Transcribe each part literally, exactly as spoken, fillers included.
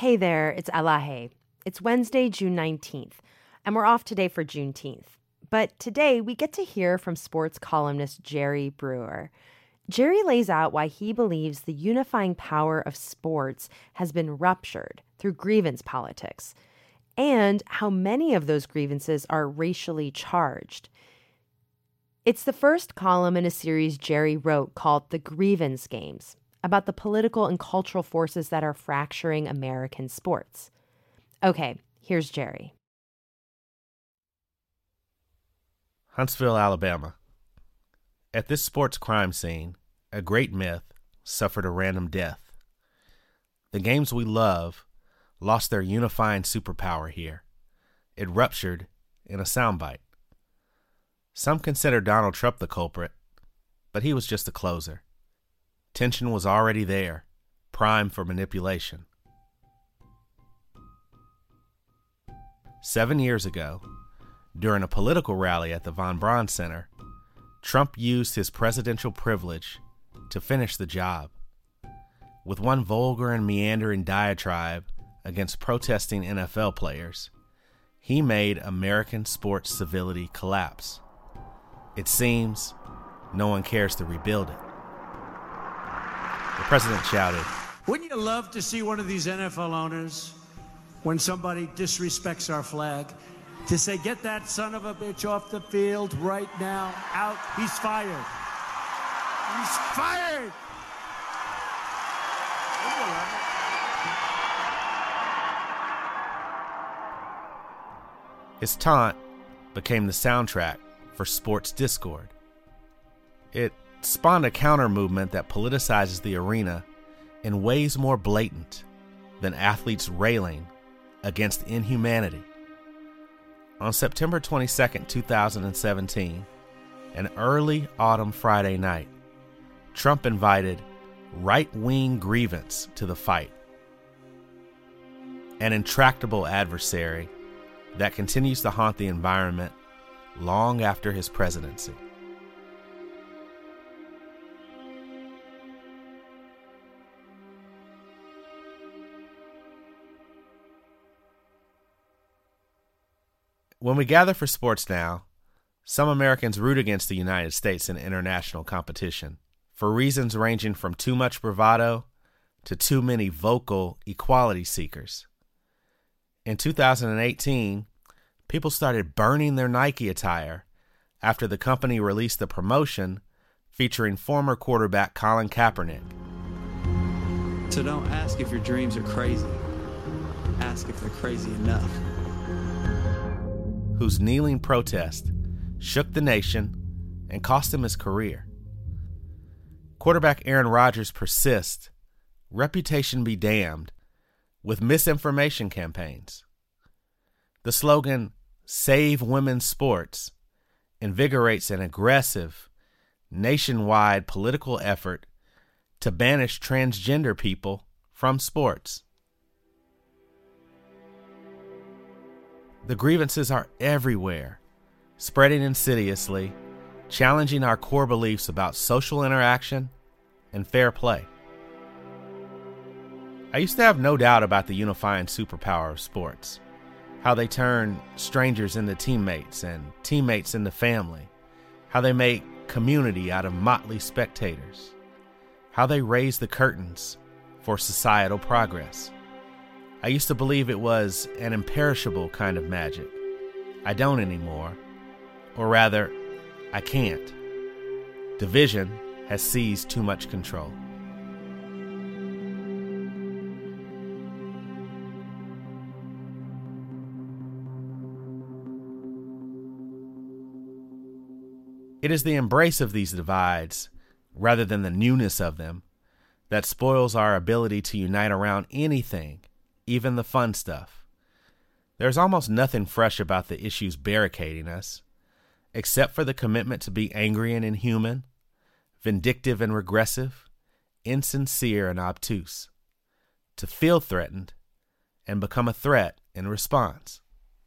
Hey there, it's Elahe. It's Wednesday, June nineteenth, and we're off today for Juneteenth. But today we get to hear from sports columnist Jerry Brewer. Jerry lays out why he believes the unifying power of sports has been ruptured through grievance politics, and how many of those grievances are racially charged. It's the first column in a series Jerry wrote called The Grievance Games, about the political and cultural forces that are fracturing American sports. Okay, here's Jerry. Huntsville, Alabama. At this sports crime scene, a great myth suffered a random death. The games we love lost their unifying superpower here. It ruptured in a soundbite. Some consider Donald Trump the culprit, but he was just a closer. Tension was already there, primed for manipulation. Seven years ago, during a political rally at the Von Braun Center, Trump used his presidential privilege to finish the job. With one vulgar and meandering diatribe against protesting N F L players, he made American sports civility collapse. It seems no one cares to rebuild it. The president shouted, "Wouldn't you love to see one of these N F L owners, when somebody disrespects our flag, to say, get that son of a bitch off the field right now, out, he's fired. He's fired!" Wouldn't you love it? His taunt became the soundtrack for sports discord. It spawned a counter movement that politicizes the arena in ways more blatant than athletes railing against inhumanity. On September twenty-second, two thousand seventeen, an early autumn Friday night, Trump invited right-wing grievance to the fight, an intractable adversary that continues to haunt the environment long after his presidency. When we gather for sports now, some Americans root against the United States in international competition for reasons ranging from too much bravado to too many vocal equality seekers. In two thousand eighteen, people started burning their Nike attire after the company released a promotion featuring former quarterback Colin Kaepernick. So don't ask if your dreams are crazy. Ask if they're crazy enough. Whose kneeling protest shook the nation and cost him his career. Quarterback Aaron Rodgers persists, reputation be damned, with misinformation campaigns. The slogan, "Save Women's Sports," invigorates an aggressive, nationwide political effort to banish transgender people from sports. The grievances are everywhere, spreading insidiously, challenging our core beliefs about social interaction and fair play. I used to have no doubt about the unifying superpower of sports, how they turn strangers into teammates and teammates into family, how they make community out of motley spectators, how they raise the curtains for societal progress. I used to believe it was an imperishable kind of magic. I don't anymore. Or rather, I can't. Division has seized too much control. It is the embrace of these divides, rather than the newness of them, that spoils our ability to unite around anything, even the fun stuff. There's almost nothing fresh about the issues barricading us, except for the commitment to be angry and inhuman, vindictive and regressive, insincere and obtuse, to feel threatened and become a threat in response.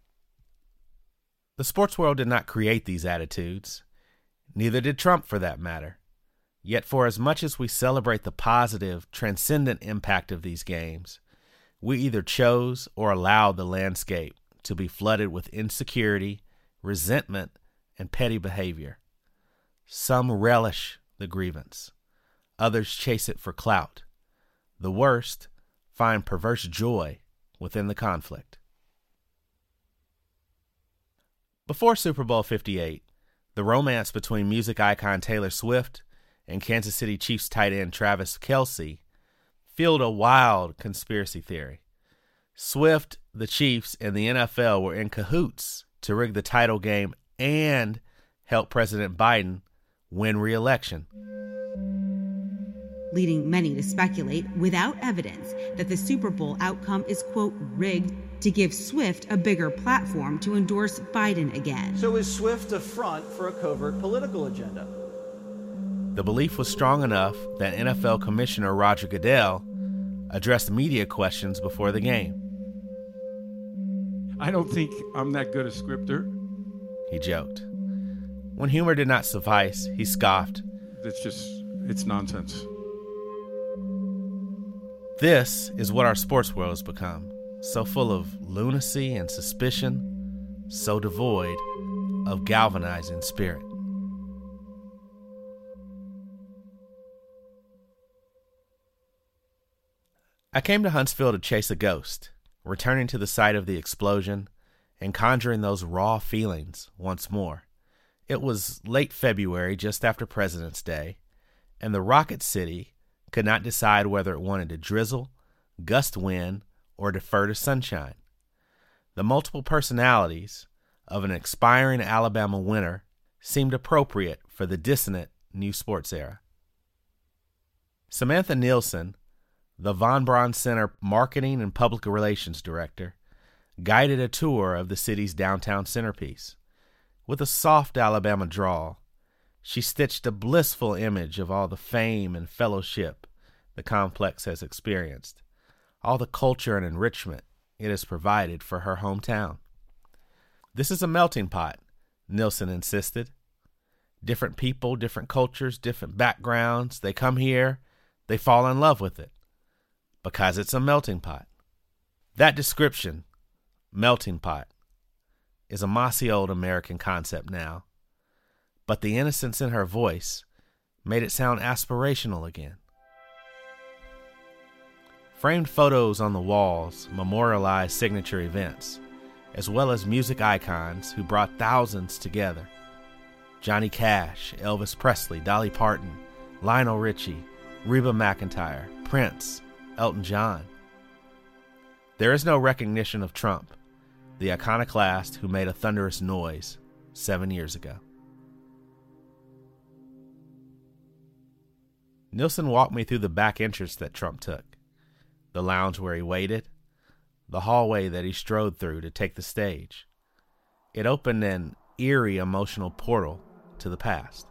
The sports world did not create these attitudes, neither did Trump for that matter. Yet for as much as we celebrate the positive, transcendent impact of these games, We either chose or allowed the landscape to be flooded with insecurity, resentment, and petty behavior. Some relish the grievance. Others chase it for clout. The worst find perverse joy within the conflict. Before Super Bowl fifty-eight, the romance between music icon Taylor Swift and Kansas City Chiefs tight end Travis Kelce fueled a wild conspiracy theory. Swift, the Chiefs, and the N F L were in cahoots to rig the title game and help President Biden win re-election, leading many to speculate, without evidence, that the Super Bowl outcome is, quote, rigged to give Swift a bigger platform to endorse Biden again. So is Swift a front for a covert political agenda? The belief was strong enough that N F L Commissioner Roger Goodell addressed media questions before the game. I don't think I'm that good a scripter. He joked. When humor did not suffice, he scoffed. It's just, it's nonsense. This is what our sports world has become. So full of lunacy and suspicion, so devoid of galvanizing spirit. I came to Huntsville to chase a ghost, returning to the site of the explosion and conjuring those raw feelings once more. It was late February, just after President's Day, and the Rocket City could not decide whether it wanted to drizzle, gust wind, or defer to sunshine. The multiple personalities of an expiring Alabama winter seemed appropriate for the dissonant new sports era. Samantha Nielsen, the Von Braun Center Marketing and Public Relations Director, guided a tour of the city's downtown centerpiece. With a soft Alabama drawl, she stitched a blissful image of all the fame and fellowship the complex has experienced, all the culture and enrichment it has provided for her hometown. This is a melting pot, Nielsen insisted. Different people, different cultures, different backgrounds, they come here, they fall in love with it, because it's a melting pot. That description, melting pot, is a mossy old American concept now, but the innocence in her voice made it sound aspirational again. Framed photos on the walls memorialize signature events, as well as music icons who brought thousands together. Johnny Cash, Elvis Presley, Dolly Parton, Lionel Richie, Reba McEntire, Prince, Elton John. There is no recognition of Trump, the iconoclast who made a thunderous noise seven years ago. Nielsen walked me through the back entrance that Trump took, the lounge where he waited, the hallway that he strode through to take the stage. It opened an eerie emotional portal to the past.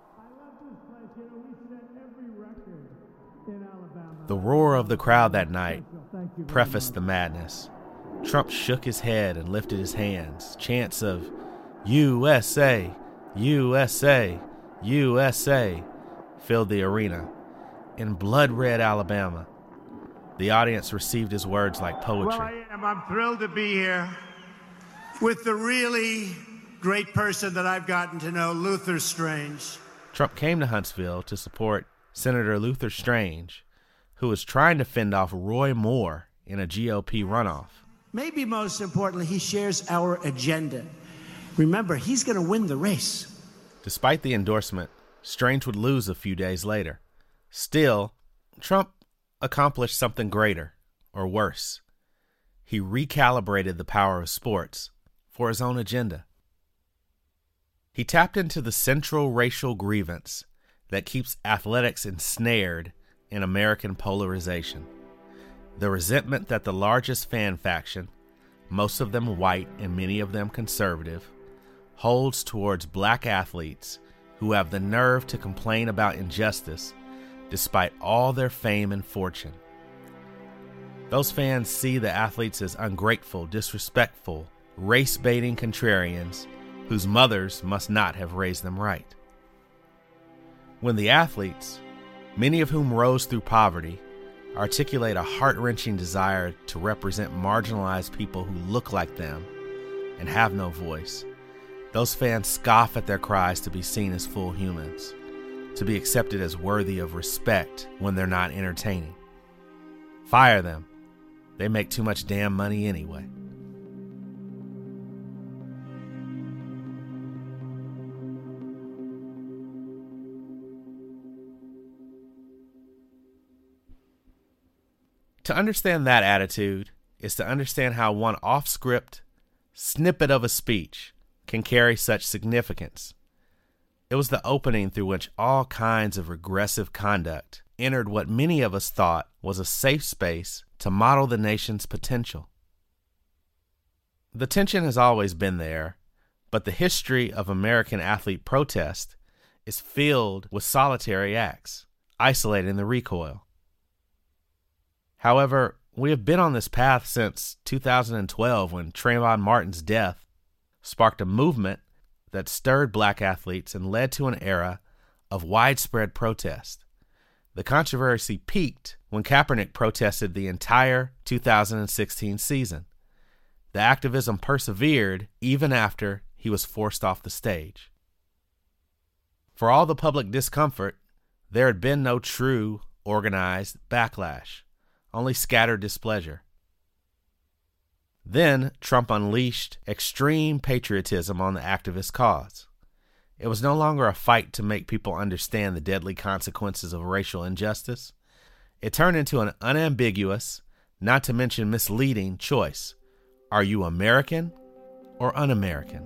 The roar of the crowd that night prefaced the madness. Trump shook his head and lifted his hands. Chants of U S A, U S A, U S A filled the arena. In blood-red Alabama, the audience received his words like poetry. Well, I am. I'm thrilled to be here with the really great person that I've gotten to know, Luther Strange. Trump came to Huntsville to support Senator Luther Strange, who was trying to fend off Roy Moore in a G O P runoff. Maybe most importantly, he shares our agenda. Remember, he's going to win the race. Despite the endorsement, Strange would lose a few days later. Still, Trump accomplished something greater, or worse. He recalibrated the power of sports for his own agenda. He tapped into the central racial grievance that keeps athletics ensnared in American polarization. The resentment that the largest fan faction, most of them white and many of them conservative, holds towards black athletes who have the nerve to complain about injustice despite all their fame and fortune. Those fans see the athletes as ungrateful, disrespectful, race-baiting contrarians whose mothers must not have raised them right. When the athletes, many of whom rose through poverty, articulate a heart-wrenching desire to represent marginalized people who look like them and have no voice. Those fans scoff at their cries to be seen as full humans, to be accepted as worthy of respect when they're not entertaining. Fire them. They make too much damn money anyway. To understand that attitude is to understand how one off-script snippet of a speech can carry such significance. It was the opening through which all kinds of regressive conduct entered what many of us thought was a safe space to model the nation's potential. The tension has always been there, but the history of American athlete protest is filled with solitary acts, isolating the recoil. However, we have been on this path since two thousand twelve when Trayvon Martin's death sparked a movement that stirred black athletes and led to an era of widespread protest. The controversy peaked when Kaepernick protested the entire two thousand sixteen season. The activism persevered even after he was forced off the stage. For all the public discomfort, there had been no true, organized backlash, only scattered displeasure. Then Trump unleashed extreme patriotism on the activist cause. It was no longer a fight to make people understand the deadly consequences of racial injustice. It turned into an unambiguous, not to mention misleading, choice. Are you American or un-American?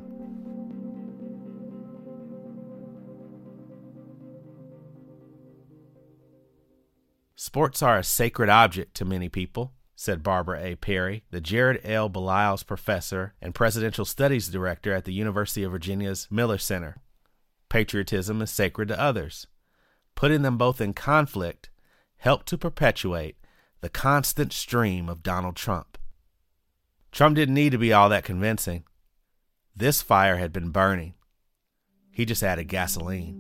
Sports are a sacred object to many people, said Barbara A. Perry, the Jared L. Beliles Professor and Presidential Studies Director at the University of Virginia's Miller Center. Patriotism is sacred to others. Putting them both in conflict helped to perpetuate the constant stream of Donald Trump. Trump didn't need to be all that convincing. This fire had been burning. He just added gasoline.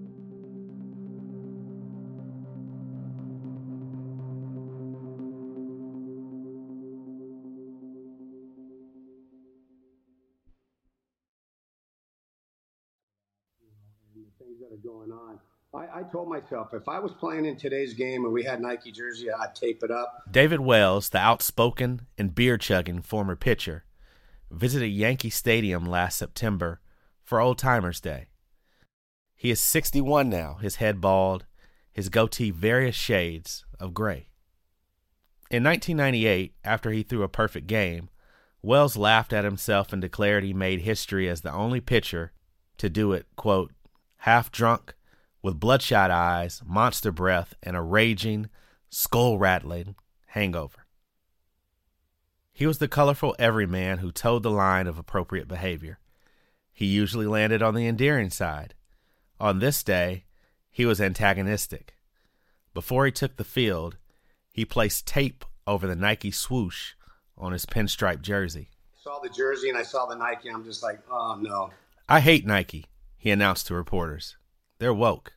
Things that are going on. I, I told myself if I was playing in today's game and we had Nike jersey, I'd tape it up. David Wells, the outspoken and beer-chugging former pitcher, visited Yankee Stadium last September for Old Timers Day. He is sixty-one now, his head bald, his goatee various shades of gray. In nineteen ninety-eight, after he threw a perfect game, Wells laughed at himself and declared he made history as the only pitcher to do it, quote, half drunk, with bloodshot eyes, monster breath, and a raging, skull-rattling hangover. He was the colorful everyman who towed the line of appropriate behavior. He usually landed on the endearing side. On this day, he was antagonistic. Before he took the field, he placed tape over the Nike swoosh on his pinstripe jersey. I saw the jersey and I saw the Nike, and I'm just like, oh, no. I hate Nike, he announced to reporters. They're woke.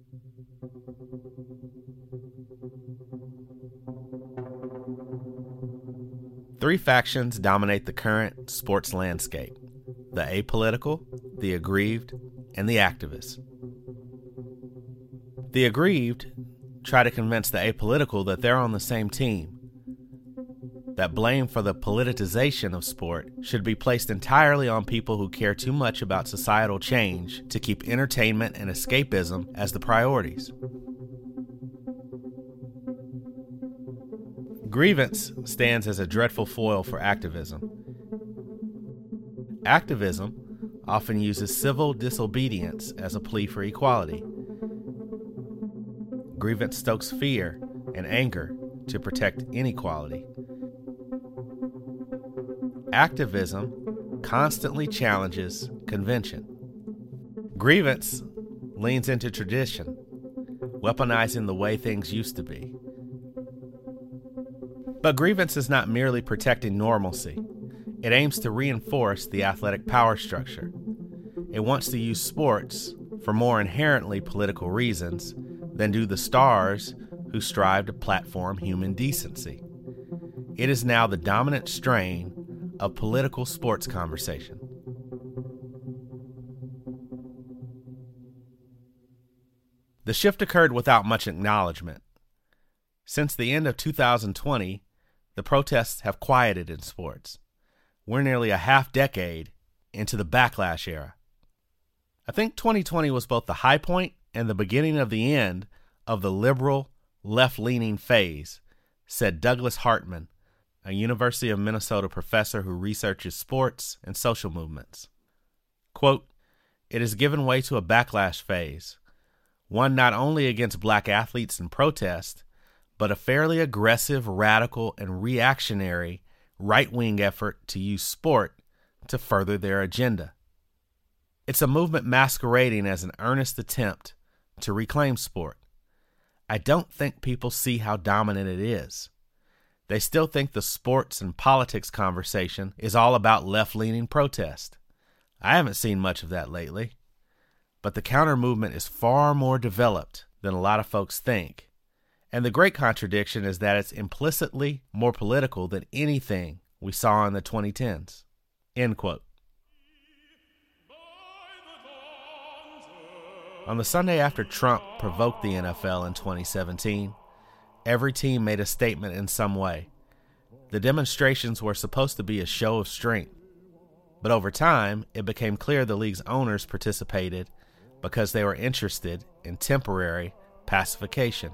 Three factions dominate the current sports landscape: the apolitical, the aggrieved, and the activists. The aggrieved try to convince the apolitical that they're on the same team, that blame for the politicization of sport should be placed entirely on people who care too much about societal change to keep entertainment and escapism as the priorities. Grievance stands as a dreadful foil for activism. Activism often uses civil disobedience as a plea for equality. Grievance stokes fear and anger to protect inequality. Activism constantly challenges convention. Grievance leans into tradition, weaponizing the way things used to be. But grievance is not merely protecting normalcy. It aims to reinforce the athletic power structure. It wants to use sports for more inherently political reasons than do the stars who strive to platform human decency. It is now the dominant strain of political sports conversation. The shift occurred without much acknowledgement. Since the end of two thousand twenty, the protests have quieted in sports. We're nearly a half decade into the backlash era. I think twenty twenty was both the high point and the beginning of the end of the liberal, left-leaning phase, said Douglas Hartman, a University of Minnesota professor who researches sports and social movements. Quote, "It has given way to a backlash phase, one not only against black athletes in protest, but a fairly aggressive, radical, and reactionary right-wing effort to use sport to further their agenda. It's a movement masquerading as an earnest attempt to reclaim sport. I don't think people see how dominant it is. They still think the sports and politics conversation is all about left-leaning protest. I haven't seen much of that lately. But the counter-movement is far more developed than a lot of folks think. And the great contradiction is that it's implicitly more political than anything we saw in the twenty tens. End quote. On the Sunday after Trump provoked the N F L in twenty seventeen, every team made a statement in some way. The demonstrations were supposed to be a show of strength. But over time, it became clear the league's owners participated because they were interested in temporary pacification.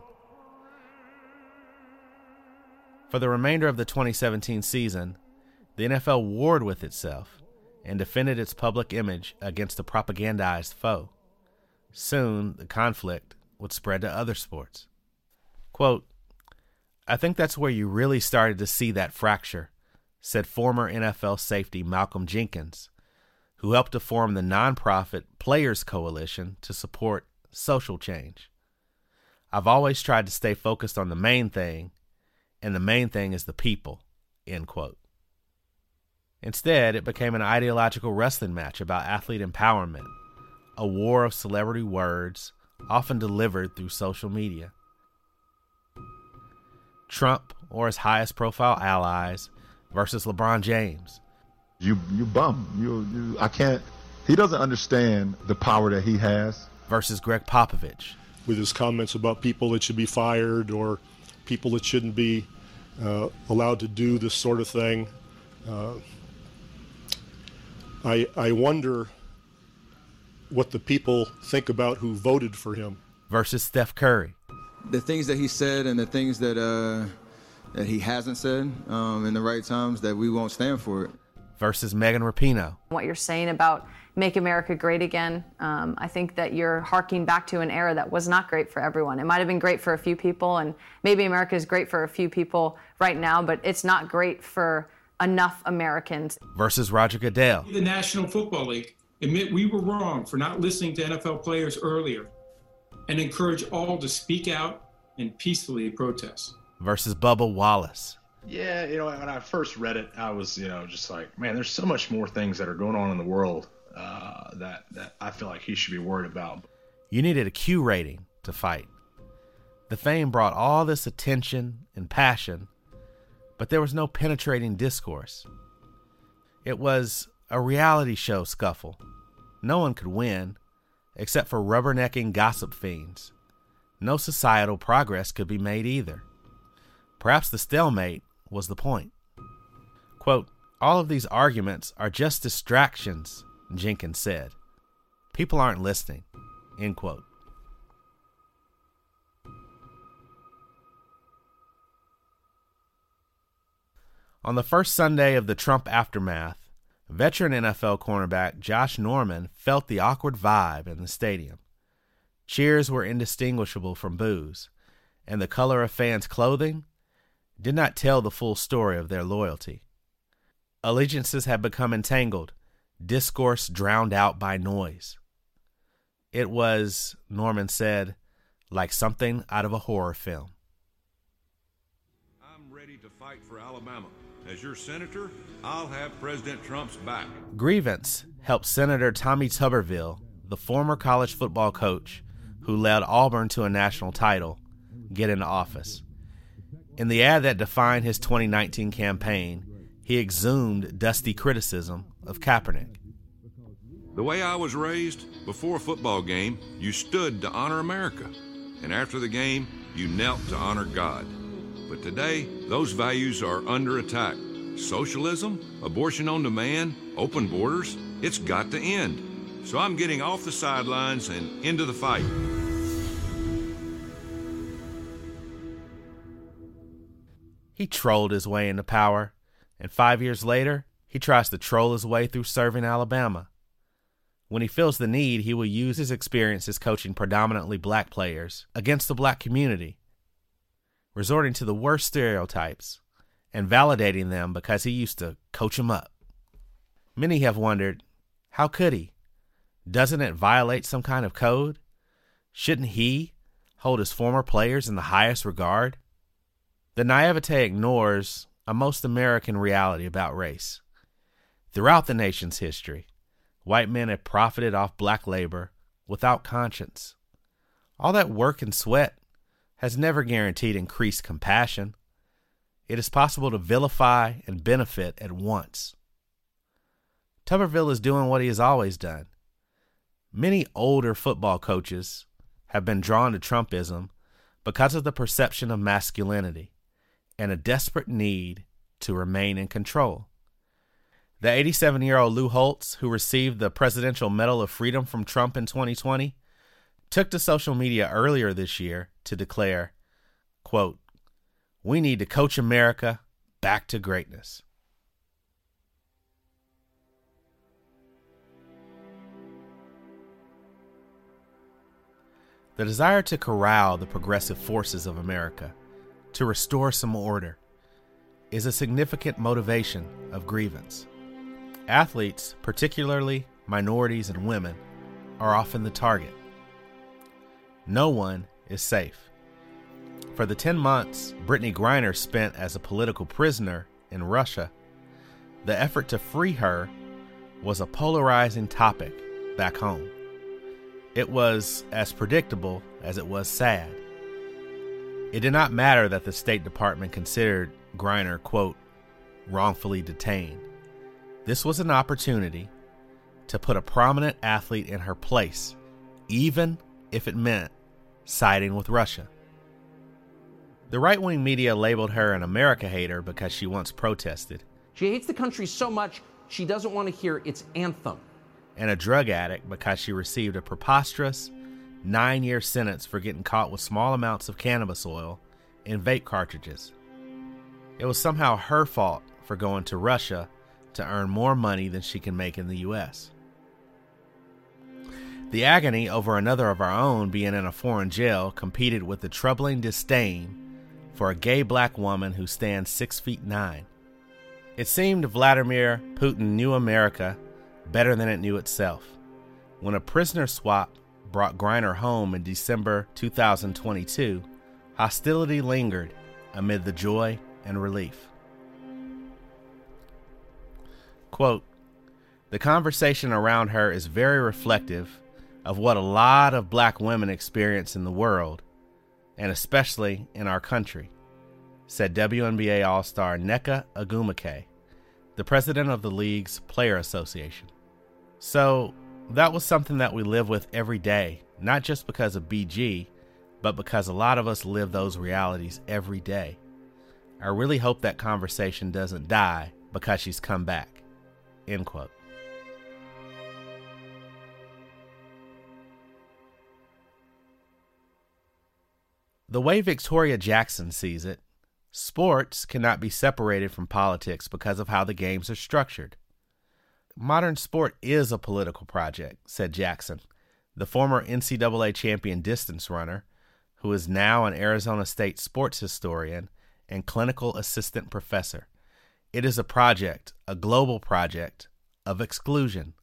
For the remainder of the twenty seventeen season, the N F L warred with itself and defended its public image against a propagandized foe. Soon, the conflict would spread to other sports. Quote, "I think that's where you really started to see that fracture," said former N F L safety Malcolm Jenkins, who helped to form the nonprofit Players Coalition to support social change. "I've always tried to stay focused on the main thing, and the main thing is the people," end quote. Instead, it became an ideological wrestling match about athlete empowerment, a war of celebrity words, often delivered through social media. Trump or his highest profile allies versus LeBron James. You you bum. You you I can't he doesn't understand the power that he has. Versus Greg Popovich. With his comments about people that should be fired or people that shouldn't be uh, allowed to do this sort of thing. Uh, I I wonder what the people think about who voted for him. Versus Steph Curry. The things that he said and the things that uh, that he hasn't said um, in the right times, that we won't stand for it. Versus Megan Rapinoe. What you're saying about Make America Great Again, um, I think that you're harking back to an era that was not great for everyone. It might have been great for a few people, and maybe America is great for a few people right now, but it's not great for enough Americans. Versus Roger Goodell. The National Football League admit we were wrong for not listening to N F L players earlier and encourage all to speak out and peacefully protest. Versus Bubba Wallace. Yeah, you know, when I first read it, I was, you know, just like, man, there's so much more things that are going on in the world uh, that, that I feel like he should be worried about. You needed a Q rating to fight. The fame brought all this attention and passion, but there was no penetrating discourse. It was a reality show scuffle. No one could win, except for rubbernecking gossip fiends. No societal progress could be made either. Perhaps the stalemate was the point. Quote, "All of these arguments are just distractions," Jenkins said. "People aren't listening," end quote. On the first Sunday of the Trump aftermath, veteran N F L cornerback Josh Norman felt the awkward vibe in the stadium. Cheers were indistinguishable from boos, and the color of fans' clothing did not tell the full story of their loyalty. Allegiances had become entangled, discourse drowned out by noise. It was, Norman said, like something out of a horror film. "I'm ready to fight for Alabama. As your senator, I'll have President Trump's back." Grievance helped Senator Tommy Tuberville, the former college football coach who led Auburn to a national title, get into office. In the ad that defined his twenty nineteen campaign, he exhumed dusty criticism of Kaepernick. The way I was raised, before a football game, you stood to honor America. And after the game, you knelt to honor God. But today, those values are under attack. Socialism, abortion on demand, open borders, it's got to end. So I'm getting off the sidelines and into the fight. He trolled his way into power, and five years later, he tries to troll his way through serving Alabama. When he feels the need, he will use his experiences coaching predominantly black players against the black community, resorting to the worst stereotypes and validating them because he used to coach them up. Many have wondered, how could he? Doesn't it violate some kind of code? Shouldn't he hold his former players in the highest regard? The naivete ignores a most American reality about race. Throughout the nation's history, white men have profited off black labor without conscience. All that work and sweat has never guaranteed increased compassion. It is possible to vilify and benefit at once. Tuberville is doing what he has always done. Many older football coaches have been drawn to Trumpism because of the perception of masculinity and a desperate need to remain in control. The eighty-seven-year-old Lou Holtz, who received the Presidential Medal of Freedom from Trump in twenty twenty, took to social media earlier this year to declare, quote, "We need to coach America back to greatness." The desire to corral the progressive forces of America, to restore some order, is a significant motivation of grievance. Athletes, particularly minorities and women, are often the target. No one is safe. For the ten months Brittney Griner spent as a political prisoner in Russia, the effort to free her was a polarizing topic back home. It was as predictable as it was sad. It did not matter that the State Department considered Griner, quote, wrongfully detained. This was an opportunity to put a prominent athlete in her place, even if it meant siding with Russia. The right-wing media labeled her an America hater because she once protested. She hates the country so much, she doesn't want to hear its anthem. And a drug addict because she received a preposterous nine-year sentence for getting caught with small amounts of cannabis oil in vape cartridges. It was somehow her fault for going to Russia to earn more money than she can make in the U S. The agony over another of our own being in a foreign jail competed with the troubling disdain for a gay black woman who stands six feet nine. It seemed Vladimir Putin knew America better than it knew itself. When a prisoner swap brought Griner home in December two thousand twenty-two, hostility lingered amid the joy and relief. Quote, "The conversation around her is very reflective of what a lot of black women experience in the world, and especially in our country," said W N B A All-Star Nneka Ogwumike, the president of the league's player association. So that was something that we live with every day, not just because of B G, but because a lot of us live those realities every day. I really hope that conversation doesn't die because she's come back. End quote. The way Victoria Jackson sees it, sports cannot be separated from politics because of how the games are structured. Modern sport is a political project, said Jackson, the former N C double A champion distance runner, who is now an Arizona State sports historian and clinical assistant professor. It is a project, a global project, of exclusion.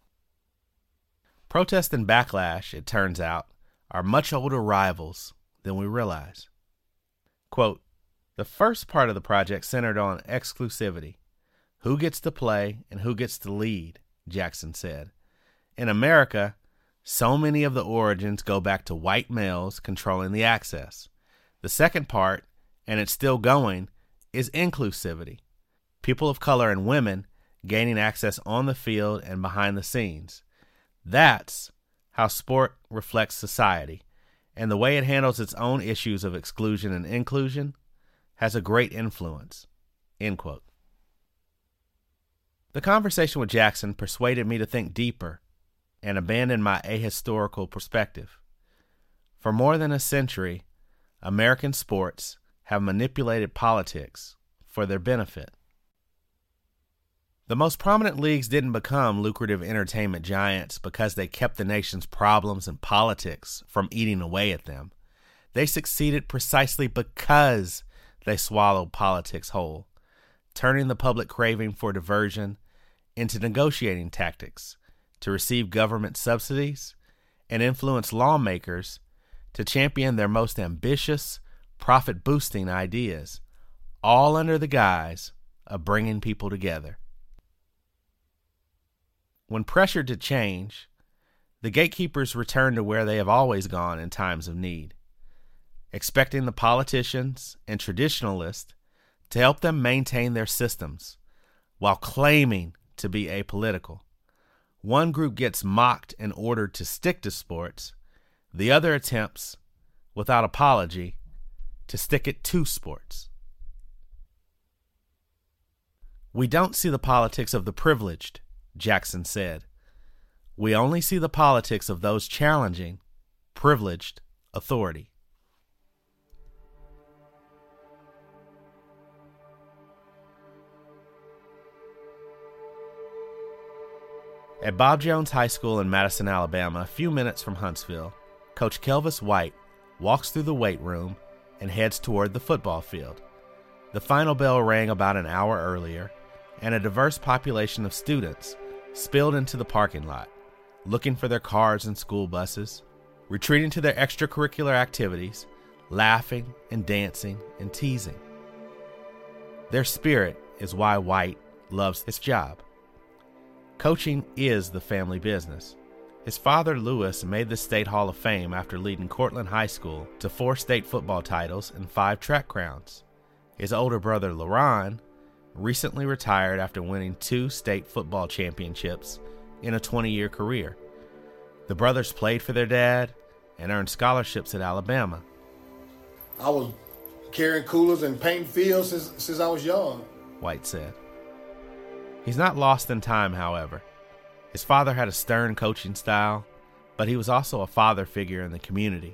Protest and backlash, it turns out, are much older rivals than we realize. Quote, "The first part of the project centered on exclusivity. Who gets to play and who gets to lead," Jackson said. In America, so many of the origins go back to white males controlling the access. The second part, and it's still going, is inclusivity. People of color and women gaining access on the field and behind the scenes. That's how sport reflects society, and the way it handles its own issues of exclusion and inclusion has a great influence." End quote. The conversation with Jackson persuaded me to think deeper and abandon my ahistorical perspective. For more than a century, American sports have manipulated politics for their benefit. The most prominent leagues didn't become lucrative entertainment giants because they kept the nation's problems and politics from eating away at them. They succeeded precisely because they swallowed politics whole, turning the public craving for diversion into negotiating tactics to receive government subsidies and influence lawmakers to champion their most ambitious, profit-boosting ideas, all under the guise of bringing people together. When pressured to change, the gatekeepers return to where they have always gone in times of need, expecting the politicians and traditionalists to help them maintain their systems while claiming to be apolitical. One group gets mocked and ordered to stick to sports. The other attempts, without apology, to stick it to sports. "We don't see the politics of the privileged," Jackson said. "We only see the politics of those challenging privileged authority." At Bob Jones High School in Madison, Alabama, a few minutes from Huntsville, Coach Kelvis White walks through the weight room and heads toward the football field. The final bell rang about an hour earlier, and a diverse population of students spilled into the parking lot, looking for their cars and school buses, retreating to their extracurricular activities, laughing and dancing and teasing. Their spirit is why White loves his job. Coaching is the family business. His father, Lewis, made the State Hall of Fame after leading Cortland High School to four state football titles and five track crowns. His older brother, LaRon, recently retired after winning two state football championships in a twenty-year career. The brothers played for their dad and earned scholarships at Alabama. I was carrying coolers and painting fields since, since I was young, White said. He's not lost in time, however. His father had a stern coaching style, but he was also a father figure in the community.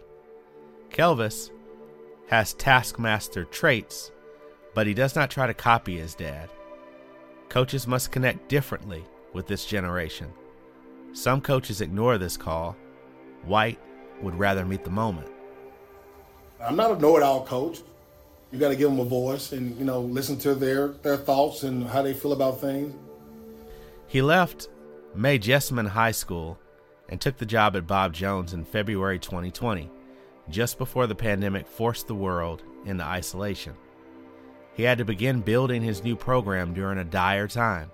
Kelvis has taskmaster traits, but he does not try to copy his dad. Coaches must connect differently with this generation. Some coaches ignore this call. White would rather meet the moment. I'm not a know-it-all coach. You got to give them a voice and, you know, listen to their, their thoughts and how they feel about things. He left Mae Jessamine High School and took the job at Bob Jones in February twenty twenty, just before the pandemic forced the world into isolation. He had to begin building his new program during a dire time.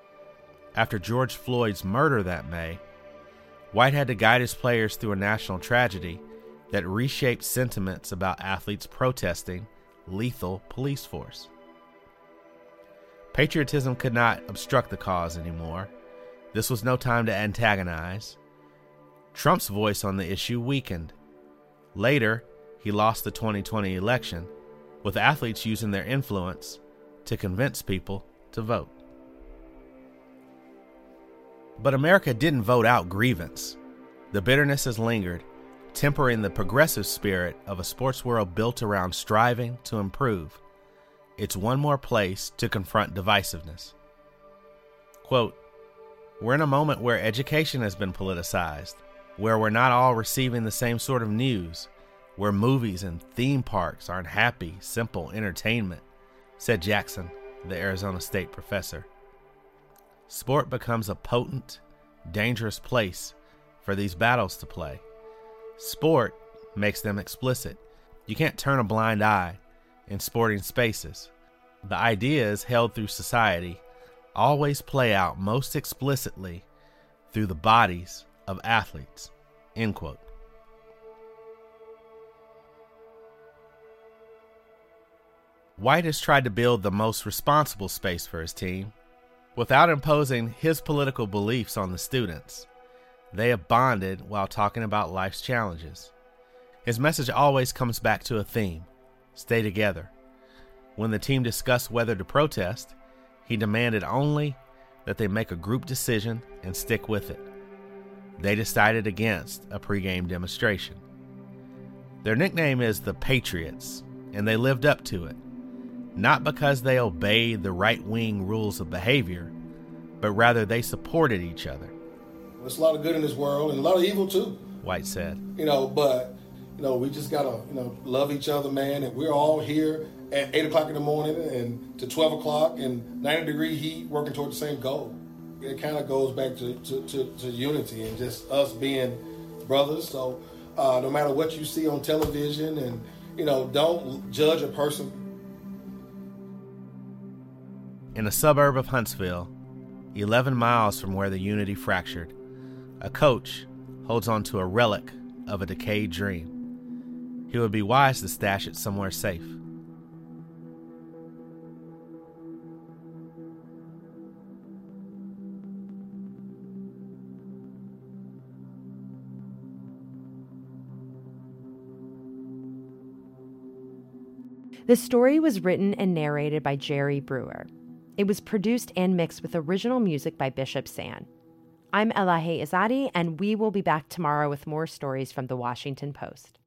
After George Floyd's murder that May, White had to guide his players through a national tragedy that reshaped sentiments about athletes protesting lethal police force. Patriotism could not obstruct the cause anymore. This was no time to antagonize. Trump's voice on the issue weakened. Later, he lost the twenty twenty election, with athletes using their influence to convince people to vote. But America didn't vote out grievance. The bitterness has lingered, tempering the progressive spirit of a sports world built around striving to improve. It's one more place to confront divisiveness. Quote, "We're in a moment where education has been politicized, where we're not all receiving the same sort of news, where movies and theme parks aren't happy, simple entertainment," said Jackson, the Arizona State professor. Sport becomes a potent, dangerous place for these battles to play. Sport makes them explicit. You can't turn a blind eye in sporting spaces. The ideas held through society always play out most explicitly through the bodies of athletes. End quote. White has tried to build the most responsible space for his team without imposing his political beliefs on the students. They have bonded while talking about life's challenges. His message always comes back to a theme: stay together. When the team discussed whether to protest, he demanded only that they make a group decision and stick with it. They decided against a pregame demonstration. Their nickname is the Patriots, and they lived up to it, not because they obeyed the right-wing rules of behavior, but rather they supported each other. There's a lot of good in this world and a lot of evil too, White said. You know, but, you know, we just got to, you know, love each other, man, and we're all here at eight o'clock in the morning and to twelve o'clock in ninety degree heat working toward the same goal. It kind of goes back to, to, to, to unity and just us being brothers. So uh, no matter what you see on television, and, you know, don't judge a person. In a suburb of Huntsville, eleven miles from where the unity fractured, a coach holds on to a relic of a decayed dream. He would be wise to stash it somewhere safe. The story was written and narrated by Jerry Brewer. It was produced and mixed with original music by Bishop San. I'm Elahe Izadi, and we will be back tomorrow with more stories from the Washington Post.